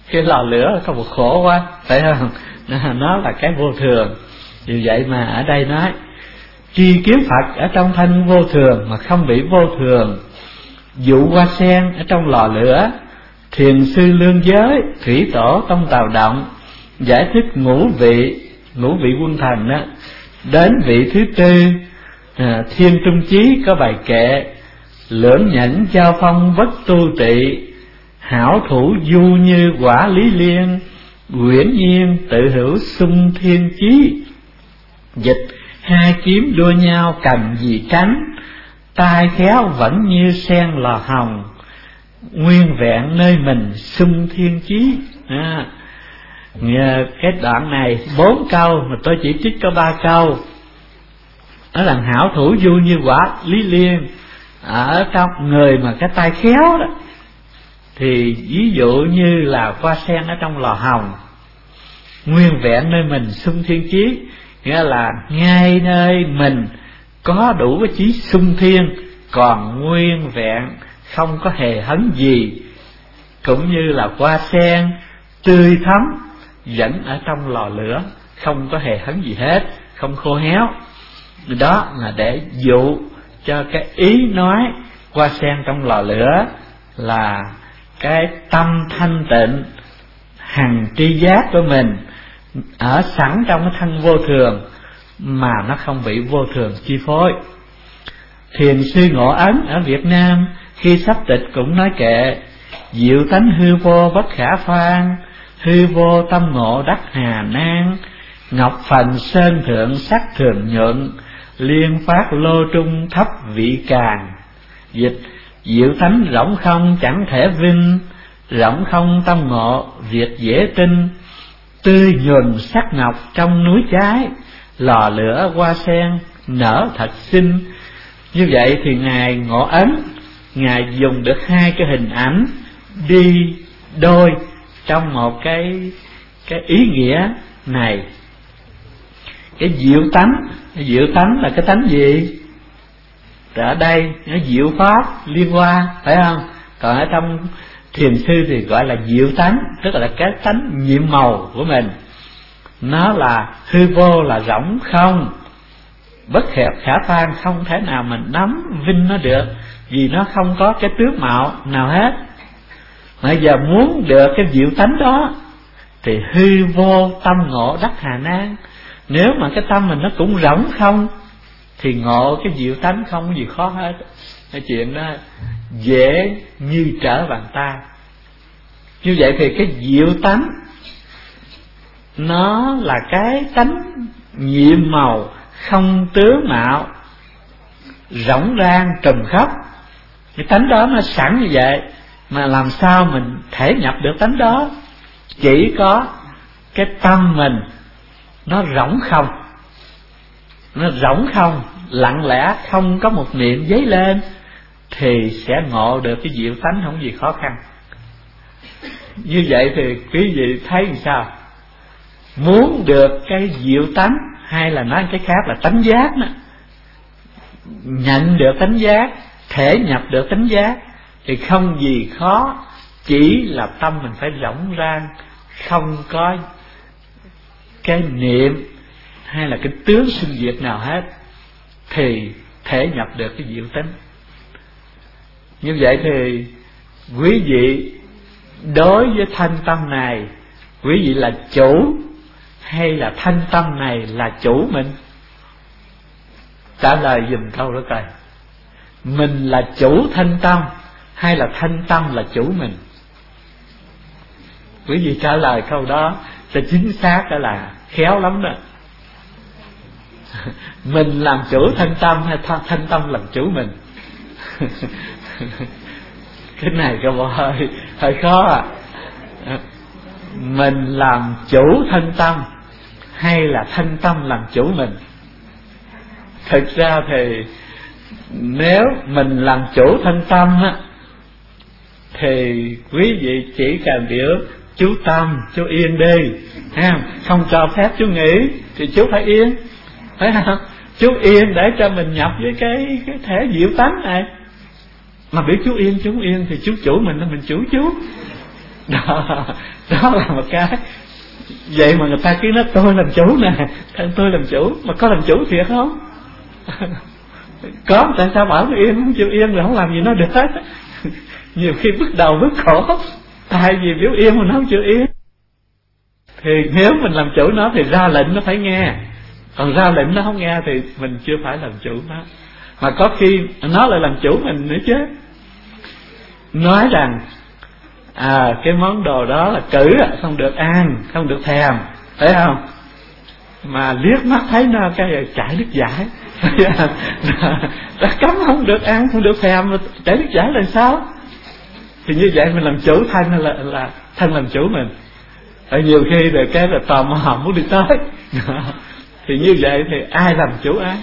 Cái lò lửa có một khổ quá, phải không? Nó là cái vô thường. Vì vậy mà ở đây nói tri kiến Phật ở trong thanh vô thường mà không bị vô thường, dụ hoa sen ở trong lò lửa, thiền sư lương giới, thủy tổ tông Tào Động giải thích ngũ vị quân thần đó. Đến vị thứ tư, Thiên Trung Chí có bài kệ: lưỡng nhẫn giao phong bất tu tị, hảo thủ du như quả lý liên, quyển nhiên tự hữu xung thiên chí. Dịch: hai kiếm đua nhau cần gì tránh, tai khéo vẫn như sen lò hồng, nguyên vẹn nơi mình xung thiên chí. Cái đoạn này 4 câu mà tôi chỉ trích có 3 câu. Đó là hảo thủ du như quả lý liên. Ở trong người mà cái tay khéo đó thì ví dụ như là hoa sen ở trong lò hồng, nguyên vẹn nơi mình xung thiên chí, nghĩa là ngay nơi mình có đủ cái chí xung thiên, còn nguyên vẹn không có hề hấn gì, cũng như là hoa sen tươi thắm vẫn ở trong lò lửa, không có hề hấn gì hết, không khô héo. Đó là để dụ cho cái ý nói hoa sen trong lò lửa là cái tâm thanh tịnh hằng tri giác của mình ở sẵn trong cái thân vô thường mà nó không bị vô thường chi phối. Thiền sư Ngộ Ấn ở Việt Nam khi sắp tịch cũng nói kệ: diệu tánh hư vô bất khả phan, hư vô tâm ngộ đắc hà nan, ngọc phần sơn thượng sắc thường nhuận, liên phát lô trung thấp vị càng. Dịch: diệu tánh rỗng không chẳng thể vinh, rỗng không tâm ngộ việc dễ tin, tươi nhuần sắc ngọc trong núi trái, lò lửa hoa sen nở thật xinh. Như vậy thì Ngài Ngộ Ấn, Ngài dùng được hai cái hình ảnh đi đôi trong một cái ý nghĩa này. Cái diệu tánh là cái tánh gì? Ở đây nó diệu pháp liên hoa, phải không? Còn ở trong thiền sư thì gọi là diệu tánh, tức là cái tánh nhiệm màu của mình. Nó là hư vô, là rỗng không, bất khả phan, không thể nào mình nắm vinh nó được, vì nó không có cái tướng mạo nào hết. Bây giờ muốn được cái diệu tánh đó thì hư vô tâm ngộ đắc hà nan. Nếu mà cái tâm mình nó cũng rỗng không thì ngộ cái diệu tánh không có gì khó hết. Cái chuyện đó dễ như trở bàn tay. Như vậy thì cái diệu tánh nó là cái tánh nhiệm màu, không tướng mạo, rỗng rang trùm khắp. Cái tánh đó nó sẵn như vậy, mà làm sao mình thể nhập được tánh đó? Chỉ có cái tâm mình nó rỗng không, nó rỗng không, lặng lẽ, không có một niệm dấy lên, thì sẽ ngộ được cái diệu tánh, không gì khó khăn. Như vậy thì quý vị thấy làm sao? Muốn được cái diệu tánh, hay là nói cái khác là tánh giác đó, nhận được tánh giác, thể nhập được tánh giác, thì không gì khó, chỉ là tâm mình phải rỗng rang, không có cái niệm hay là cái tướng sinh diệt nào hết, thì thể nhập được cái diệu tánh. Như vậy thì quý vị đối với thanh tâm này, quý vị là chủ hay là thanh tâm này là chủ mình? Trả lời dùm câu đó coi. Mình là chủ thanh tâm hay là thanh tâm là chủ mình? Quý vị trả lời câu đó cho chính xác, đó là khéo lắm đó. Mình làm chủ thanh tâm hay thanh tâm làm chủ mình? Cái này các bạn hơi khó à. Mình làm chủ thanh tâm hay là thanh tâm làm chủ mình? Thực ra thì nếu mình làm chủ thanh tâm á, thì quý vị chỉ cần biểu chú tâm, chú yên đi, không cho phép chú nghĩ thì chú phải yên, phải không? Chú yên để cho mình nhập với cái thể diệu tánh này. Mà biểu chú yên thì chú chủ mình là mình chủ chú. Đó là một cái. Vậy mà người ta cứ nói tôi làm chủ nè, tôi làm chủ, mà có làm chủ thiệt không? Có, tại sao bảo nó yên, không chịu yên rồi không làm gì nó được hết. Nhiều khi bước đầu bước khổ, tại vì biểu yên mà nó không chịu yên. Thì nếu mình làm chủ nó thì ra lệnh nó phải nghe, còn ra lệnh nó không nghe thì mình chưa phải làm chủ nó. Mà có khi nó lại làm chủ mình nữa chứ. Nói rằng cái món đồ đó là cử, không được ăn, không được thèm, thấy không? Mà liếc mắt thấy nó cái chảy nước giải. Đã cấm không được ăn, không được thèm mà chảy nước giải là sao? Thì như vậy mình làm chủ thân là thân làm chủ mình. Ở nhiều khi rồi cái là tò mò muốn đi tới. Thì như vậy thì ai làm chủ ai?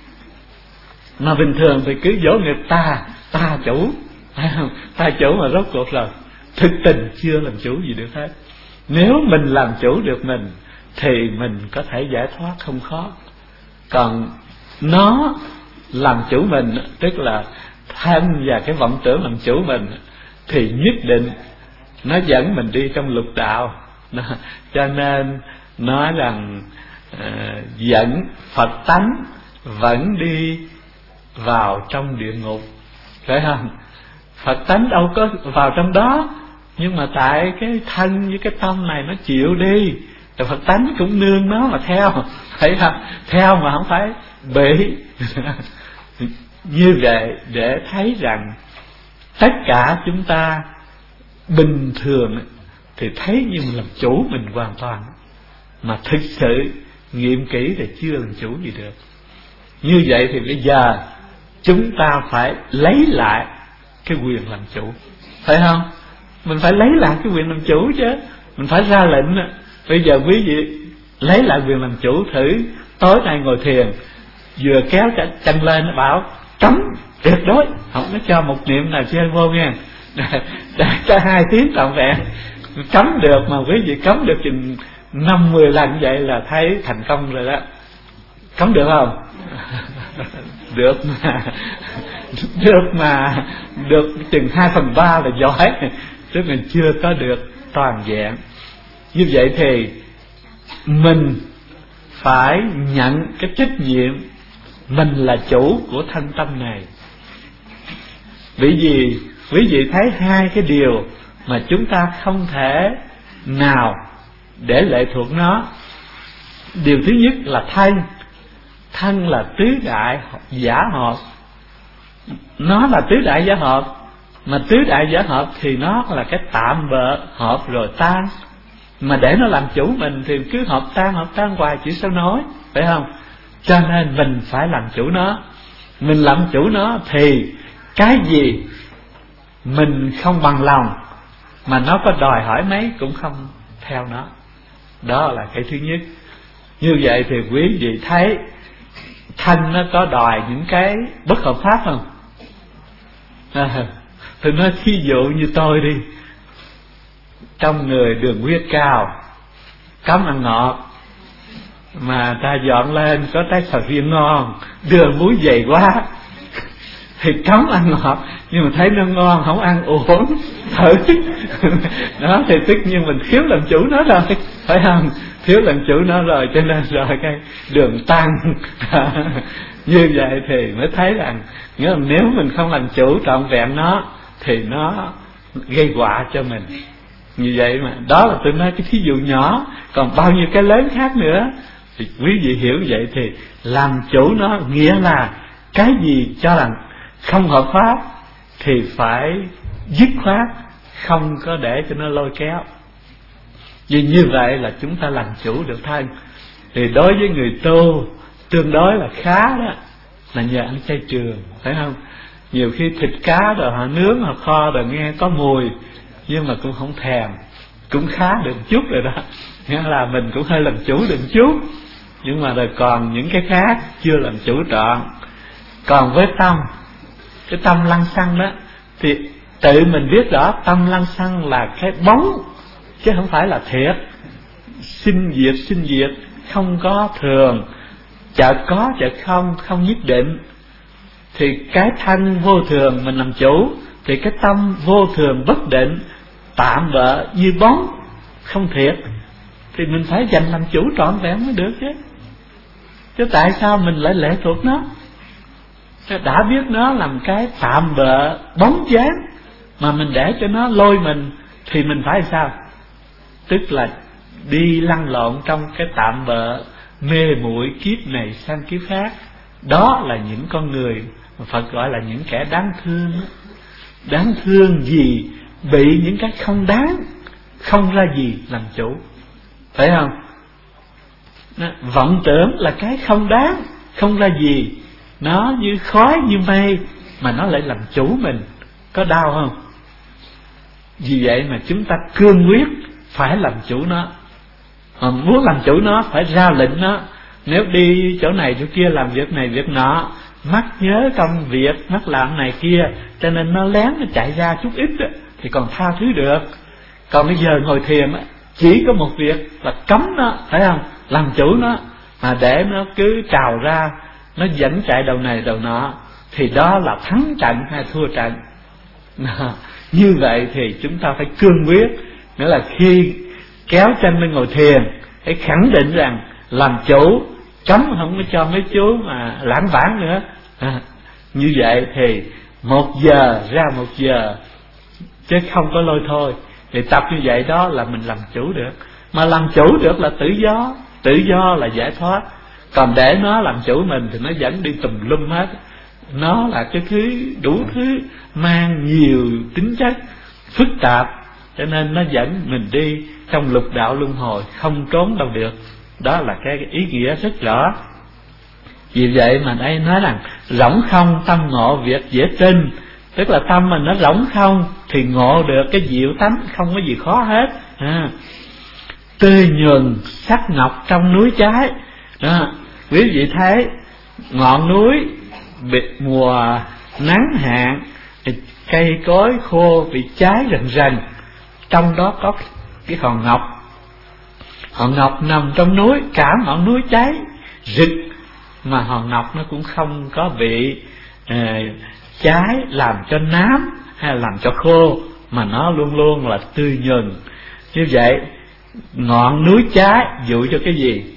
Mà bình thường thì cứ dỗ nghiệp ta chủ, phải không? Ta chủ mà rốt cuộc rồi thực tình chưa làm chủ gì được hết. Nếu mình làm chủ được mình thì mình có thể giải thoát không khó. Còn nó làm chủ mình, tức là thân và cái vọng tưởng làm chủ mình, thì nhất định nó dẫn mình đi trong lục đạo. Cho nên nói rằng dẫn Phật tánh vẫn đi vào trong địa ngục, phải không? Phật tánh đâu có vào trong đó, nhưng mà tại cái thân với cái tâm này nó chịu đi, rồi Phật tánh cũng nương nó mà theo, thấy không? Theo mà không phải bị. Như vậy để thấy rằng tất cả chúng ta bình thường thì thấy như mình làm chủ mình hoàn toàn, mà thực sự nghiệm kỹ thì chưa làm chủ gì được. Như vậy thì bây giờ chúng ta phải lấy lại cái quyền làm chủ, phải không? Mình phải lấy lại cái quyền làm chủ chứ. Mình phải ra lệnh. Bây giờ quý vị lấy lại quyền làm chủ thử. Tối nay ngồi thiền, vừa kéo cả chân lên nó bảo cấm tuyệt đối, không có cho một niệm nào chơi vô nha. Để cho 2 tiếng trọn vẹn. Cấm được mà quý vị cấm được chừng 5-10 lần vậy là thấy thành công rồi đó. Cấm được không? Được mà. Được mà. Được chừng 2/3 là giỏi, chứ mình chưa có được toàn vẹn. Như vậy thì mình phải nhận cái trách nhiệm mình là chủ của thân tâm này. Bởi vì quý vị thấy 2 cái điều mà chúng ta không thể nào để lệ thuộc nó. Điều thứ nhất là thân. Thân là tứ đại giả hợp. Nó là tứ đại giả hợp. Mà tứ đại giả hợp thì nó là cái tạm bợ, hợp rồi tan. Mà để nó làm chủ mình thì cứ hợp tan hoài chỉ sao nói, phải không? Cho nên mình phải làm chủ nó. Mình làm chủ nó thì cái gì mình không bằng lòng, mà nó có đòi hỏi mấy cũng không theo nó. Đó là cái thứ nhất. Như vậy thì quý vị thấy thân nó có đòi những cái bất hợp pháp không? Tôi nói thí dụ như tôi đi, trong người đường huyết cao, cấm ăn ngọt, mà ta dọn lên có trái sầu riêng ngon, đường muối dày quá thì cấm ăn ngọt, nhưng mà thấy nó ngon không ăn uống thử. Đó thì tất nhiên mình thiếu làm chủ nó rồi, phải không? Thiếu làm chủ nó rồi, cho nên rồi cái đường tăng. Như vậy thì mới thấy rằng nếu mình không làm chủ trọn vẹn nó thì nó gây họa cho mình. Như vậy mà, đó là tôi nói cái thí dụ nhỏ. Còn bao nhiêu cái lớn khác nữa thì quý vị hiểu vậy thì làm chủ nó nghĩa là cái gì cho rằng không hợp pháp thì phải dứt khoát, không có để cho nó lôi kéo. Vì như vậy là chúng ta làm chủ được thân. Thì đối với người tu tương đối là khá đó, là nhờ ăn chay trường, phải không? Nhiều khi thịt cá rồi họ nướng, họ kho rồi nghe có mùi, nhưng mà cũng không thèm, cũng khá được chút rồi đó. Nghĩa là mình cũng hơi làm chủ được chút, nhưng mà rồi còn những cái khác chưa làm chủ trọn. Còn với tâm, cái tâm lăng xăng đó, thì tự mình biết rõ tâm lăng xăng là cái bóng, chứ không phải là thiệt. Sinh diệt, không có thường, chợt có chợt không nhất định. Thì cái thân vô thường mình làm chủ, thì cái tâm vô thường bất định tạm bợ như bóng không thiệt, thì mình phải dành làm chủ trọn vẹn mới được chứ. Chứ tại sao mình lại lệ thuộc nó? Đã biết nó làm cái tạm bợ bóng dáng mà mình để cho nó lôi mình, thì mình phải sao? Tức là đi lăn lộn trong cái tạm bợ mê muội kiếp này sang kiếp khác. Đó là những con người mà Phật gọi là những kẻ đáng thương. Đáng thương vì bị những cái không đáng, không ra gì làm chủ, phải không? Vọng tưởng là cái không đáng, không ra gì, nó như khói như mây mà nó lại làm chủ mình, có đau không? Vì vậy mà chúng ta cương quyết phải làm chủ nó. Mà muốn làm chủ nó phải ra lệnh nó. Nếu đi chỗ này chỗ kia làm việc này việc nọ, mắt nhớ công việc, mắt làm này kia, cho nên nó lén nó chạy ra chút ít đó, thì còn tha thứ được. Còn bây giờ ngồi thiền chỉ có một việc là cấm nó, phải không? Làm chủ nó, mà để nó cứ trào ra, nó dẫn chạy đầu này đầu nọ, thì đó là thắng trận hay thua trận. Như vậy thì chúng ta phải cương quyết. Nghĩa là khi kéo chân lên ngồi thiền, hãy khẳng định rằng làm chủ, cấm không có cho mấy chú mà lãng vãng nữa. Như vậy thì 1 giờ ra 1 giờ, chứ không có lôi thôi. Thì tập như vậy đó là mình làm chủ được. Mà làm chủ được là tự do, tự do là giải thoát. Còn để nó làm chủ mình thì nó dẫn đi tùm lum hết. Nó là cái thứ đủ thứ mang nhiều tính chất phức tạp, cho nên nó dẫn mình đi trong lục đạo luân hồi, không trốn đâu được. Đó là cái ý nghĩa rất rõ. Vì vậy mà đây nói rằng rỗng không tâm ngộ việc dễ tin. Tức là tâm mình nó rỗng không thì ngộ được cái diệu tánh, không có gì khó hết. Tươi nhuần sắc ngọc trong núi trái đó. Quý vị thấy ngọn núi bị mùa nắng hạn, cây cối khô bị cháy rần rần, trong đó có cái hòn ngọc. Hòn ngọc nằm trong núi, cả ngọn núi cháy rực, mà hòn ngọc nó cũng không có bị cháy làm cho nám hay làm cho khô, mà nó luôn luôn là tươi nhuần. Như vậy ngọn núi cháy dụ cho cái gì?